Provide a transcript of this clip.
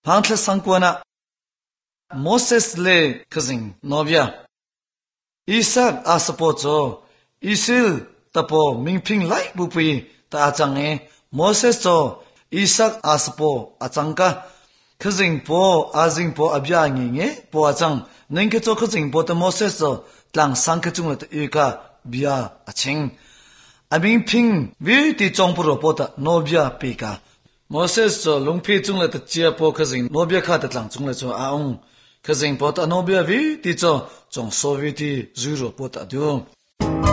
旁特上过呢。摩西嘞，可是那边，以撒阿斯波做，以色列达波明平来不配，大张诶，摩西做，以撒阿斯波阿张个，可是波阿人波阿比亚人诶，波阿张，能个做可是波的摩西做，当三个钟的一个比亚阿清，阿明平为的中部罗波的那边比个。摩西说，龙皮中了的接波可是那边看的当中了做阿翁。可是，波特诺比亚为的做，从所谓的柔弱波特丢。